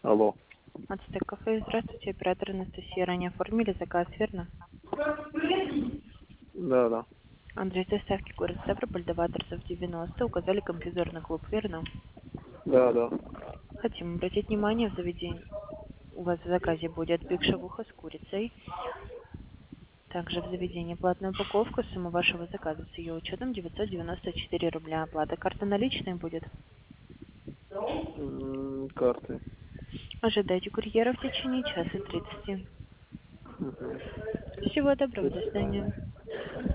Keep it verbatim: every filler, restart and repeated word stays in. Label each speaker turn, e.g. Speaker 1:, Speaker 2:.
Speaker 1: Алло.
Speaker 2: Ацтек кафе. Здравствуйте, оператор Анастасия. Ранее оформили заказ, верно?
Speaker 1: Да, да.
Speaker 2: Адрес доставки город Ставрополь, Даваторцев, девяносто. Указали компьютерный клуб, верно?
Speaker 1: Да, да.
Speaker 2: Хотим обратить внимание, в заведении у вас в заказе будет биг шавуха с курицей. Также в заведении платная упаковка. Сумма вашего заказа с ее учетом девятьсот девяносто четыре рубля. Оплата карта наличная будет.
Speaker 1: М, Карты.
Speaker 2: Ожидайте курьера в течение часа тридцати.
Speaker 1: Мгм.
Speaker 2: Всего доброго, до
Speaker 1: Спасибо.
Speaker 2: свидания.